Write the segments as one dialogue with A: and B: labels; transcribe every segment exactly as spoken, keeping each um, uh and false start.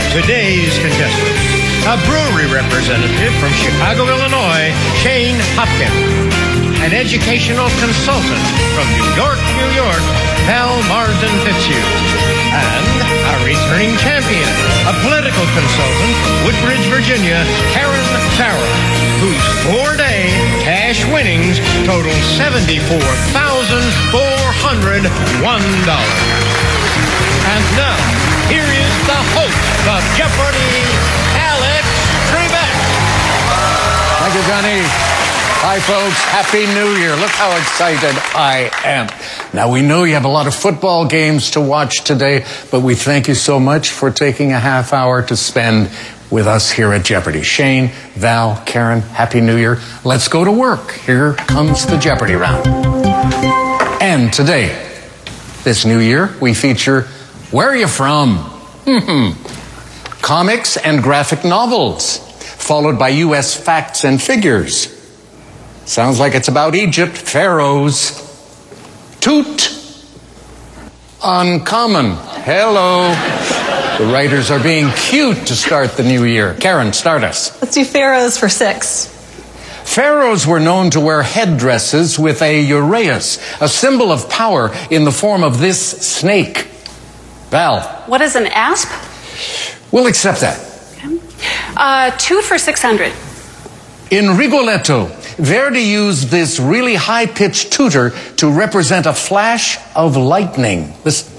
A: today's contestant, a brewery representative from Chicago, Illinois, Shane Hopkins. An educational consultant from New York, New York, Val Marsden Fitzhugh. And a returning champion, a political consultant, Woodbridge, Virginia, Karen Farrell, whose four-day cash winnings total seventy-four thousand four hundred one dollars. And now, here is the host of Jeopardy, Alex Trebek.
B: Thank you, Johnny. Hi, folks. Happy New Year. Look how excited I am. Now, we know you have a lot of football games to watch today, but we thank you so much for taking a half hour to spend with us here at Jeopardy. Shane, Val, Karen, Happy New Year. Let's go to work. Here comes the Jeopardy round. And today, this new year, we feature Where Are You From? Hmm. Comics and graphic novels, followed by U S facts and figures. Sounds like it's about Egypt, pharaohs. Toot. Uncommon. Hello. The writers are being cute to start the new year. Karen, start us.
C: Let's do pharaohs for six.
B: Pharaohs were known to wear headdresses with a uraeus, a symbol of power in the form of this snake. Val.
D: What is an asp?
B: We'll accept that.
D: Okay. Uh, two for six hundred.
B: In Rigoletto, Verdi used this really high-pitched tutor to represent a flash of lightning. Listen.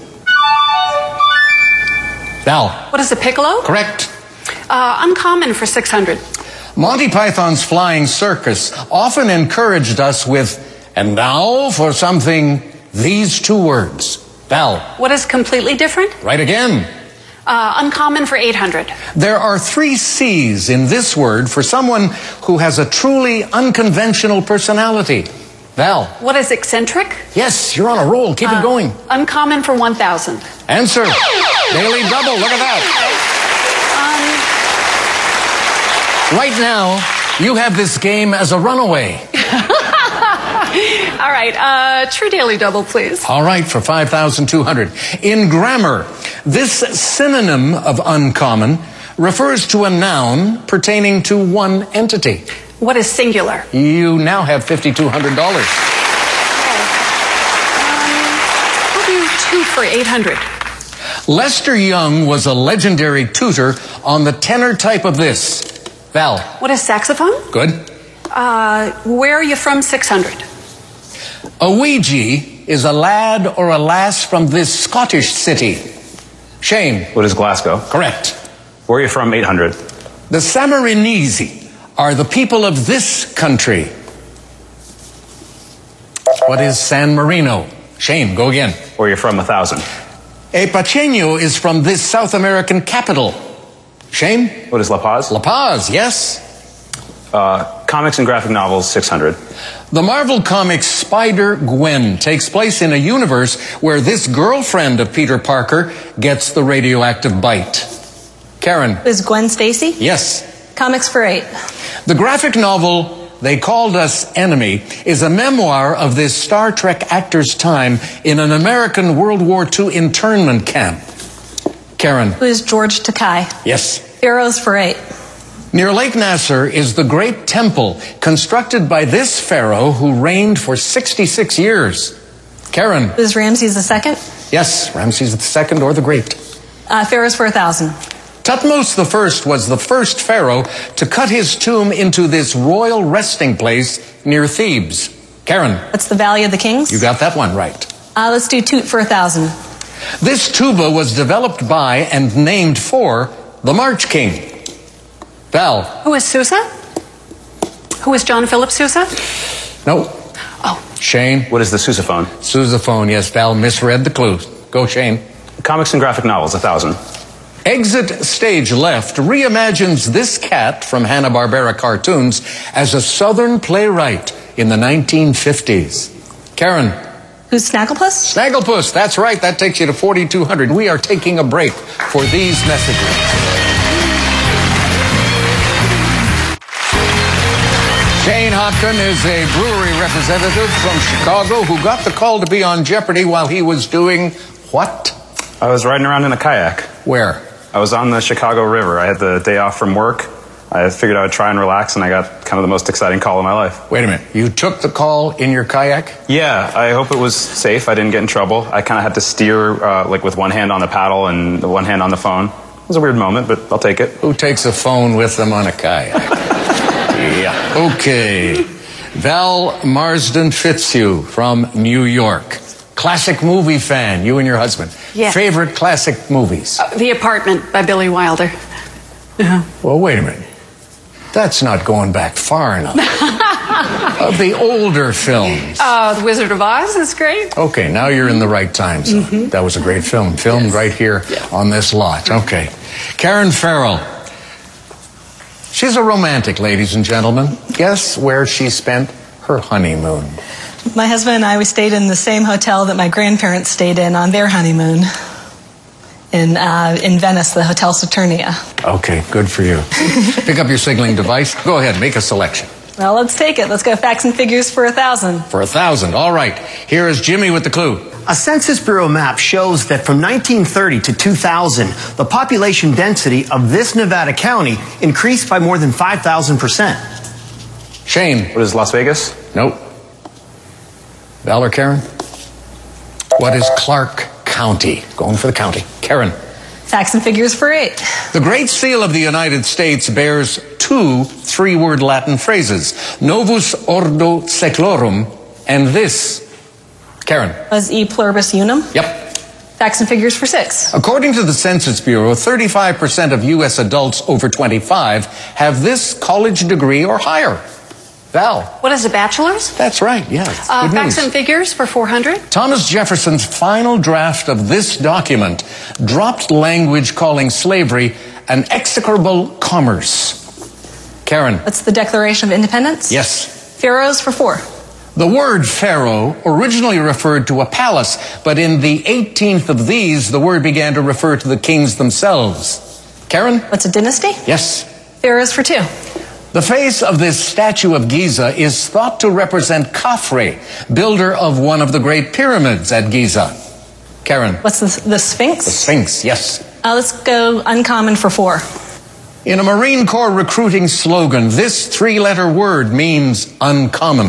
B: Val.
D: What is a piccolo?
B: Correct.
D: Uh, uncommon for six hundred.
B: Monty Python's Flying Circus often encouraged us with, and now for something, these two words. Val.
D: What is completely different?
B: Right again.
D: Uh, uncommon for eight hundred.
B: There are three C's in this word for someone who has a truly unconventional personality. Val.
D: What is eccentric?
B: Yes, you're on a roll. Keep
D: uh,
B: it going.
D: Uncommon for one thousand.
B: Answer. Daily double. Look at that.
D: Um,
B: right now, you have this game as a runaway.
D: All right. Uh, true daily double, please.
B: All right, for five thousand two hundred. In grammar, this synonym of uncommon refers to a noun pertaining to one entity.
D: What is singular?
B: You now have five thousand two hundred dollars.
D: Um, I'll do two for eight hundred.
B: Lester Young was a legendary tutor on the tenor type of this. Val.
D: What is saxophone?
B: Good.
D: Uh, where are you from? six hundred.
B: A Ouija is a lad or a lass from this Scottish city. Shane.
E: What is Glasgow?
B: Correct.
E: Where are you from? eight hundred.
B: The Sammarinese are the people of this country. What is San Marino? Shane, go again.
E: Where are you from? one thousand.
B: A Paceño is from this South American capital. Shane?
E: What is La Paz?
B: La Paz, yes.
E: Uh, comics and graphic novels, six hundred.
B: The Marvel comic Spider-Gwen takes place in a universe where this girlfriend of Peter Parker gets the radioactive bite. Karen.
C: Is Gwen Stacy?
B: Yes.
C: Comics for eight.
B: The graphic novel They Called Us Enemy is a memoir of this Star Trek actor's time in an American World War Two internment camp. Karen.
C: Who is George Takei?
B: Yes.
C: Pharaohs for eight.
B: Near Lake Nasser is the great temple constructed by this pharaoh who reigned for sixty-six years. Karen.
C: Who is Ramses the Second?
B: Yes, Ramses the Second or the Great.
C: Uh, pharaohs for a thousand.
B: Thutmose the First was the first pharaoh to cut his tomb into this royal resting place near Thebes. Karen.
C: That's the Valley of the Kings?
B: You got that one right.
C: Uh, let's do toot for a thousand.
B: This tuba was developed by and named for the March King. Val.
D: Who is Sousa? Who is John Philip Sousa?
B: No.
D: Oh.
B: Shane.
E: What is the sousaphone?
B: Sousaphone, yes. Val misread the clue. Go, Shane.
E: Comics and graphic novels, one thousand.
B: Exit Stage Left reimagines this cat from Hanna-Barbera cartoons as a Southern playwright in the nineteen fifties. Karen.
C: Who's Snagglepuss?
B: Snagglepuss, that's right. That takes you to forty-two hundred. We are taking a break for these messages. Shane Hopkins is a brewery representative from Chicago who got the call to be on Jeopardy while he was doing what?
E: I was riding around in a kayak.
B: Where?
E: I was on the Chicago River. I had the day off from work. I figured I would try and relax, and I got kind of the most exciting call of my life.
B: Wait a minute. You took the call in your kayak?
E: Yeah, I hope it was safe. I didn't get in trouble. I kind of had to steer uh, like with one hand on the paddle and one hand on the phone. It was a weird moment, but I'll take it.
B: Who takes a phone with them on a kayak? Yeah. Okay. Val Marsden Fitzhugh from New York. Classic movie fan, you and your husband.
D: Yeah.
B: Favorite classic movies?
D: Uh, The Apartment by Billy Wilder. Uh-huh.
B: Well, wait a minute. That's not going back far enough. Of the older films.
D: Oh, The Wizard of Oz is great.
B: Okay, now you're in the right time zone. Mm-hmm. That was a great film. Filmed yes. right here yeah. on this lot. Okay. Karen Farrell. She's a romantic, ladies and gentlemen. Guess where she spent her honeymoon?
C: My husband and I, we stayed in the same hotel that my grandparents stayed in on their honeymoon. In, uh, in Venice, the Hotel Saturnia.
B: Okay, good for you. Pick up your signaling device. Go ahead, make a selection.
C: Well, let's take it. Let's go facts and figures for a thousand.
B: For a thousand, all right. Here is Jimmy with the clue.
F: A Census Bureau map shows that from nineteen thirty to two thousand, the population density of this Nevada county increased by more than five thousand percent.
B: Shane.
E: What is Las Vegas?
B: Nope. Val or Karen? What is Clark County? Going for the county. Karen.
C: Facts and figures for eight.
B: The Great Seal of the United States bears two three-word Latin phrases. Novus Ordo Seclorum and this. Karen.
C: Was E pluribus unum?
B: Yep.
C: Facts and figures for six.
B: According to the Census Bureau, thirty-five percent of U S adults over twenty-five have this college degree or higher. Val.
D: What is a bachelor's?
B: That's right, yeah.
D: Uh,
B: Good
D: facts
B: news.
D: and figures for four hundred.
B: Thomas Jefferson's final draft of this document dropped language calling slavery an execrable commerce. Karen.
C: What's the Declaration of Independence?
B: Yes.
C: Pharaohs for four.
B: The word pharaoh originally referred to a palace, but in the eighteenth of these, the word began to refer to the kings themselves. Karen?
C: What's a dynasty?
B: Yes.
C: Pharaohs for two.
B: The face of this statue of Giza is thought to represent Khafre, builder of one of the great pyramids at Giza. Karen.
C: What's the, the Sphinx?
B: The Sphinx, yes.
C: Uh, let's go uncommon for four.
B: In a Marine Corps recruiting slogan, this three-letter word means uncommon.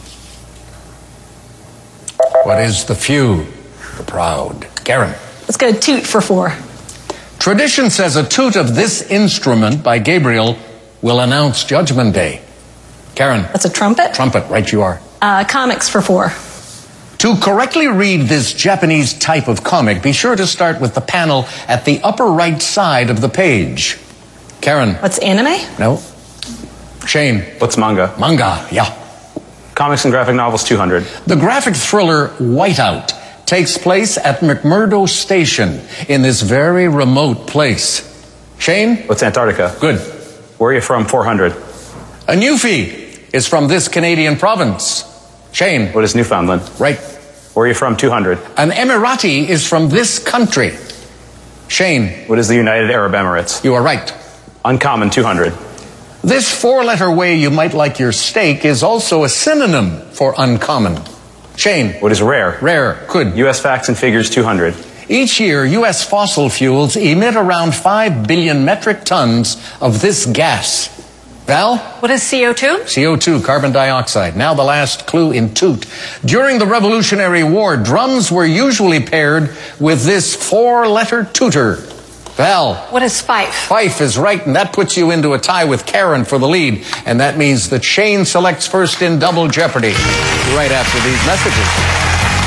B: What is the few? The proud. Karen.
C: Let's go toot for four.
B: Tradition says a toot of this instrument by Gabriel will announce Judgment Day. Karen.
C: That's a trumpet?
B: Trumpet, right you are.
C: Uh, comics for four.
B: To correctly read this Japanese type of comic, be sure to start with the panel at the upper right side of the page. Karen.
C: What's anime?
B: No. Shane.
E: What's manga?
B: Manga, yeah.
E: Comics and graphic novels, two hundred.
B: The graphic thriller Whiteout takes place at McMurdo Station in this very remote place. Shane?
E: What's Antarctica?
B: Good.
E: Where are you from? four hundred.
B: A Newfie is from this Canadian province. Shane.
E: What is Newfoundland?
B: Right.
E: Where are you from? two hundred.
B: An Emirati is from this country. Shane.
E: What is the United Arab Emirates?
B: You are right.
E: Uncommon, two hundred.
B: This four-letter way you might like your steak is also a synonym for uncommon. Shane.
E: What is rare?
B: Rare. Good.
E: U S facts and figures, two hundred.
B: Each year, U S fossil fuels emit around five billion metric tons of this gas. Val?
D: What is C O two?
B: C O two, carbon dioxide. Now the last clue in toot. During the Revolutionary War, drums were usually paired with this four-letter tooter. Val?
D: What is fife?
B: Fife is right, and that puts you into a tie with Karen for the lead. And that means that Shane selects first in Double Jeopardy right after these messages.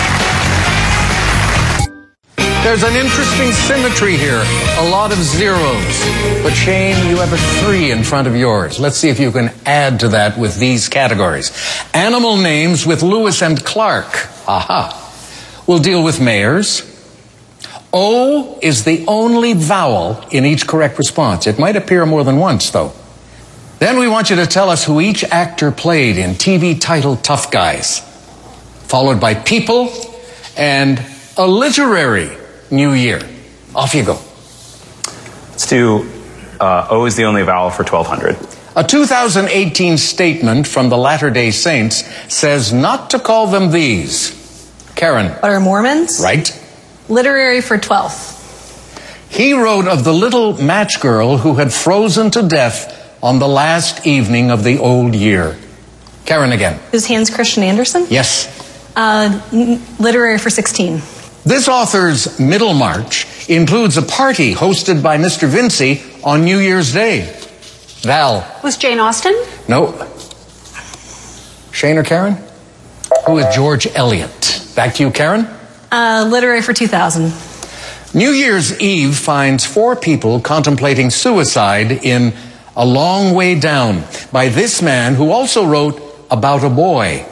B: There's an interesting symmetry here. A lot of zeros. But Shane, you have a three in front of yours. Let's see if you can add to that with these categories. Animal names with Lewis and Clark. Aha. We'll deal with mayors. O is the only vowel in each correct response. It might appear more than once, though. Then we want you to tell us who each actor played in T V title Tough Guys. Followed by people and a literary New Year. Off you go.
E: Let's do uh, O is the only vowel for twelve hundred.
B: A two thousand eighteen statement from the Latter-day Saints says not to call them these. Karen.
C: What are Mormons?
B: Right.
C: Literary for twelve.
B: He wrote of the little match girl who had frozen to death on the last evening of the old year. Karen again.
C: Is Hans Christian Andersen?
B: Yes.
C: Uh, n- literary for sixteen.
B: This author's Middlemarch includes a party hosted by Mister Vinci on New Year's Day. Val.
D: Was Jane Austen?
B: No. Shane or Karen? Who is George Eliot? Back to you, Karen.
C: Uh, literary for two thousand.
B: New Year's Eve finds four people contemplating suicide in A Long Way Down by this man who also wrote About a Boy.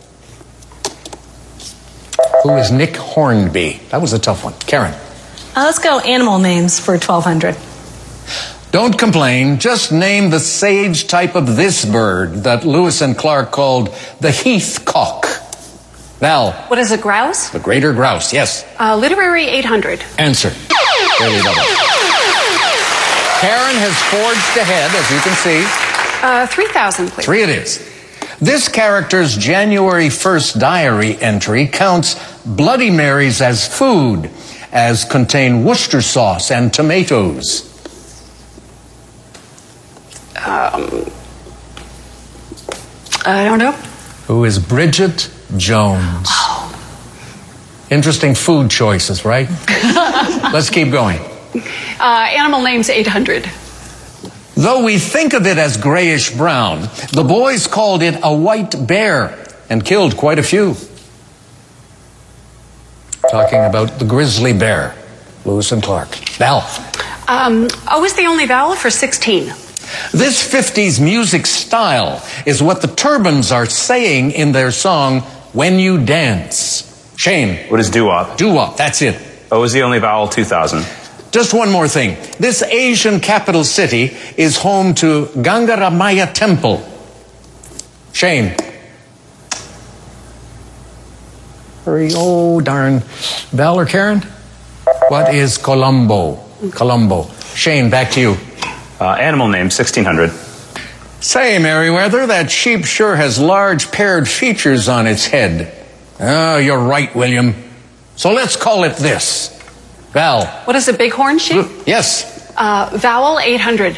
B: Who is Nick Hornby? That was a tough one. Karen.
C: Uh, let's go animal names for twelve hundred.
B: Don't complain. Just name the sage type of this bird that Lewis and Clark called the heathcock. Val.
D: What is a grouse?
B: The greater grouse, yes.
D: Uh, literary eight hundred.
B: Answer. Daily Double. Karen has forged ahead, as you can see.
D: Uh, three thousand, please.
B: Three it is. This character's January first diary entry counts Bloody Marys as food, as contain Worcester sauce and tomatoes.
D: Um, I don't know.
B: Who is Bridget Jones?
D: Oh.
B: Interesting food choices, right? Let's keep going.
D: Uh, animal names eight hundred.
B: Though we think of it as grayish brown, the boys called it a white bear and killed quite a few. Talking about the grizzly bear, Lewis and Clark. Val.
D: Um, O is the only vowel for sixteen.
B: This fifties music style is what the Turbans are saying in their song, When You Dance. Shane.
E: What is doo-wop?
B: Doo-wop, that's it.
E: O is the only vowel, two thousand.
B: Just one more thing. This Asian capital city is home to Gangaramaya Temple. Shane. Hurry, oh darn. Val or Karen? What is Colombo? Colombo. Shane, back to you.
E: Uh, animal name, sixteen hundred.
B: Say, Merriweather, that sheep sure has large paired features on its head. Oh, you're right, William. So let's call it this. Val.
D: What is a bighorn sheep?
B: Yes.
D: Uh, vowel eight hundred.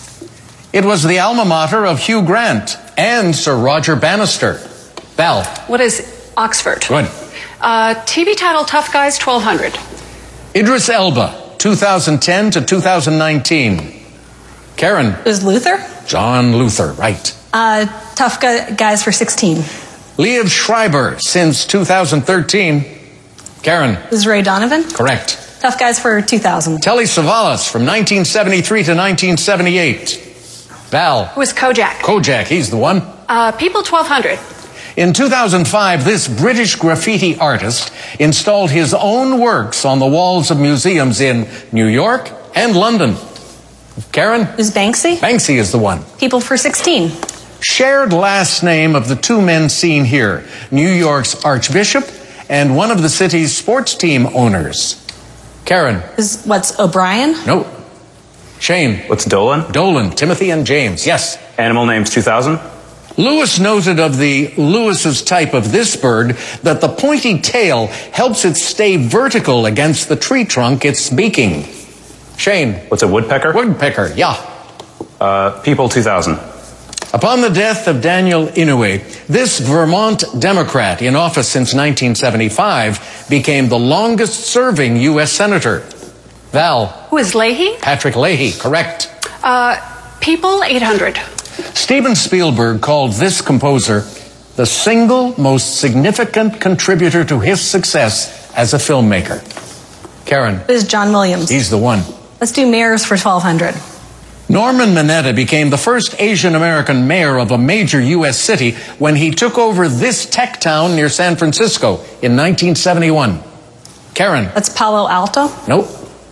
B: It was the alma mater of Hugh Grant and Sir Roger Bannister. Val.
D: What is Oxford?
B: Good.
D: Uh, T V title Tough Guys, twelve hundred.
B: Idris Elba, two thousand ten to two thousand nineteen. Karen.
C: Is Luther?
B: John Luther, right.
C: Uh, tough gu- guys for sixteen.
B: Liev Schreiber, since two thousand thirteen. Karen.
C: Is Ray Donovan?
B: Correct.
C: Tough guys for two thousand.
B: Telly Savalas, from nineteen seventy-three to nineteen seventy-eight. Val.
D: Who is Kojak?
B: Kojak, he's the one.
D: Uh, people, twelve hundred.
B: In two thousand five, this British graffiti artist installed his own works on the walls of museums in New York and London. Karen?
C: Is Banksy?
B: Banksy is the one.
C: People for sixteen.
B: Shared last name of the two men seen here, New York's Archbishop and one of the city's sports team owners. Karen?
C: Is what's O'Brien?
B: No. Shane?
E: What's Dolan?
B: Dolan, Timothy and James, yes.
E: Animal names, two thousand.
B: Lewis noted of the Lewis's type of this bird that the pointy tail helps it stay vertical against the tree trunk it's beaking. Shane.
E: What's a woodpecker?
B: Woodpecker, yeah.
E: Uh, people, two thousand.
B: Upon the death of Daniel Inouye, this Vermont Democrat in office since nineteen seventy-five became the longest-serving U S senator. Val.
D: Who is Leahy?
B: Patrick Leahy, correct.
D: Uh, people, eight hundred.
B: Steven Spielberg called this composer the single most significant contributor to his success as a filmmaker. Karen.
C: Is John Williams?
B: He's the one.
C: Let's do mayors for twelve hundred.
B: Norman Mineta became the first Asian American mayor of a major U S city when he took over this tech town near San Francisco in nineteen seventy-one. Karen.
C: That's Palo Alto.
B: Nope.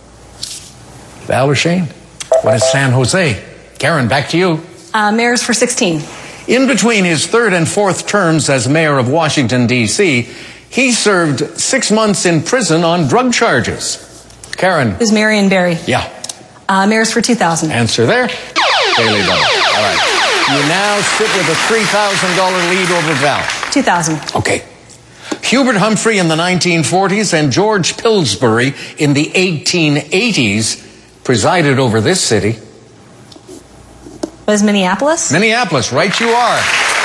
B: Val or Shane? What is San Jose? Karen, back to you.
C: Uh, mayors for sixteen.
B: In between his third and fourth terms as mayor of Washington, D C, he served six months in prison on drug charges. Karen.
C: Is Marion Barry?
B: Yeah.
C: Uh, mayors for two thousand.
B: Answer there. Daily Double. All right. You now sit with a three thousand dollars lead over Val.
C: two thousand.
B: Okay. Hubert Humphrey in the nineteen forties and George Pillsbury in the eighteen eighties presided over this city.
C: Was Minneapolis?
B: Minneapolis, right you are.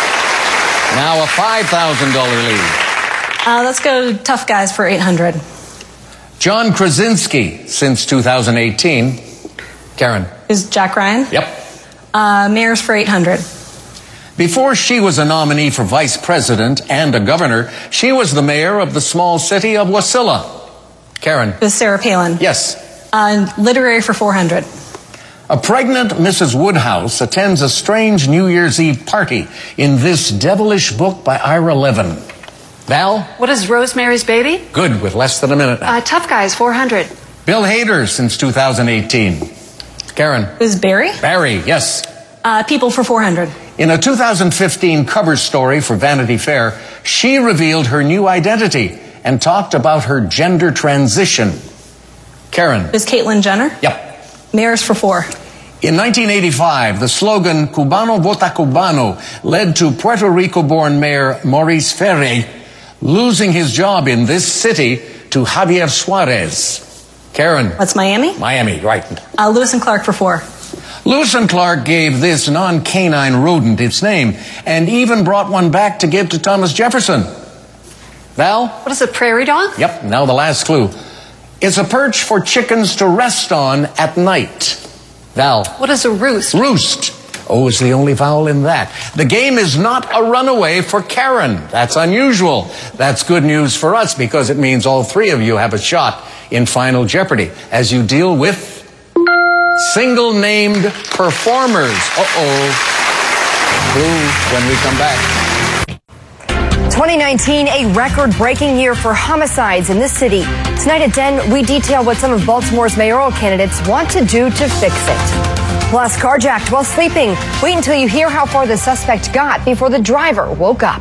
B: Now a five thousand dollars lead.
C: Uh, let's go tough guys for eight hundred.
B: John Krasinski since two thousand eighteen. Karen.
C: Is Jack Ryan?
B: Yep.
C: Uh, mayors for eight hundred.
B: Before she was a nominee for vice president and a governor, she was the mayor of the small city of Wasilla. Karen.
C: Is Sarah Palin?
B: Yes.
C: Uh, literary for four hundred.
B: A pregnant Missus Woodhouse attends a strange New Year's Eve party in this devilish book by Ira Levin. Val?
D: What is Rosemary's Baby?
B: Good, with less than a minute now.
D: Uh, tough guys, four hundred.
B: Bill Hader since two thousand eighteen. Karen?
C: Is Barry?
B: Barry, yes.
C: Uh, people for four hundred.
B: In a two thousand fifteen cover story for Vanity Fair, she revealed her new identity and talked about her gender transition. Karen?
C: Is Caitlyn Jenner?
B: Yep.
C: Mayors for four.
B: In nineteen eighty-five, the slogan Cubano Vota Cubano led to Puerto Rico-born Mayor Maurice Ferre losing his job in this city to Javier Suarez. Karen?
C: That's Miami?
B: Miami, right.
C: Uh, Lewis and Clark for four.
B: Lewis and Clark gave this non-canine rodent its name and even brought one back to give to Thomas Jefferson. Val?
D: What is a prairie dog?
B: Yep, now the last clue. It's a perch for chickens to rest on at night. Val?
D: What is a roost?
B: Roost. O is the only vowel in that. The game is not a runaway for Karen. That's unusual. That's good news for us because it means all three of you have a shot in Final Jeopardy as you deal with single-named performers. Uh-oh. Clue when we come back.
G: twenty nineteen, a record-breaking year for homicides in this city. Tonight at ten, we detail what some of Baltimore's mayoral candidates want to do to fix it. Plus, carjacked while sleeping. Wait until you hear how far the suspect got before the driver woke up.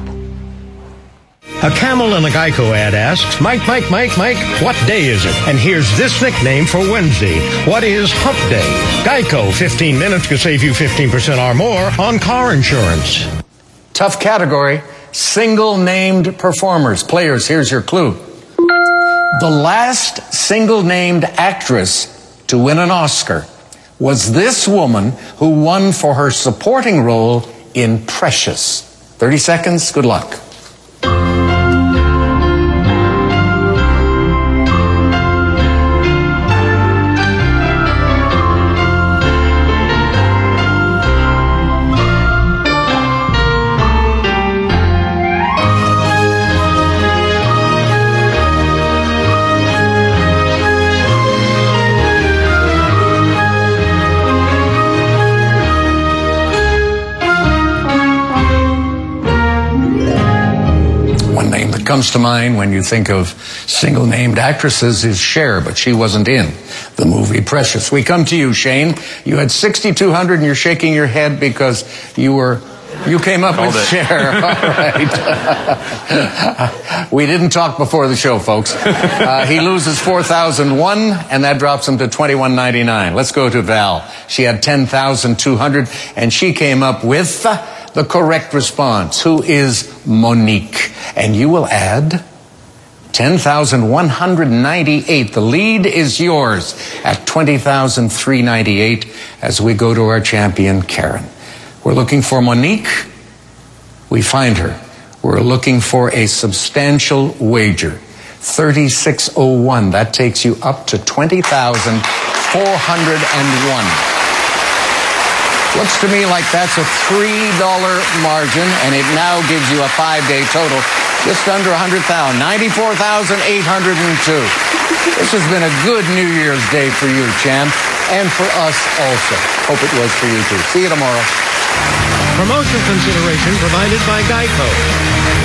A: A camel in a Geico ad asks, Mike, Mike, Mike, Mike, what day is it? And here's this nickname for Wednesday. What is Hump Day? Geico, fifteen minutes could save you fifteen percent or more on car insurance.
B: Tough category. Single-named performers. Players, here's your clue. The last single-named actress to win an Oscar was this woman who won for her supporting role in Precious. thirty seconds, good luck. Comes to mind when you think of single-named actresses is Cher, but she wasn't in the movie Precious. We come to you, Shane. You had sixty-two hundred and you're shaking your head because you were you came up
E: Called
B: with
E: it.
B: Cher. All right. We didn't talk before the show, folks. Uh, he loses four thousand one and that drops him to twenty-one ninety-nine. Let's go to Val. She had ten thousand two hundred and she came up with the correct response, who is Monique. And you will add ten thousand one hundred ninety-eight. The lead is yours at twenty thousand three hundred ninety-eight as we go to our champion, Karen. We're looking for Monique. We find her. We're looking for a substantial wager. thirty-six oh one. That takes you up to twenty thousand four hundred one. Looks to me like that's a three dollar margin, and it now gives you a five-day total just under one hundred thousand dollars, ninety-four thousand eight hundred two. This has been a good New Year's Day for you, champ, and for us also. Hope it was for you, too. See you tomorrow.
A: Promotion consideration provided by Geico.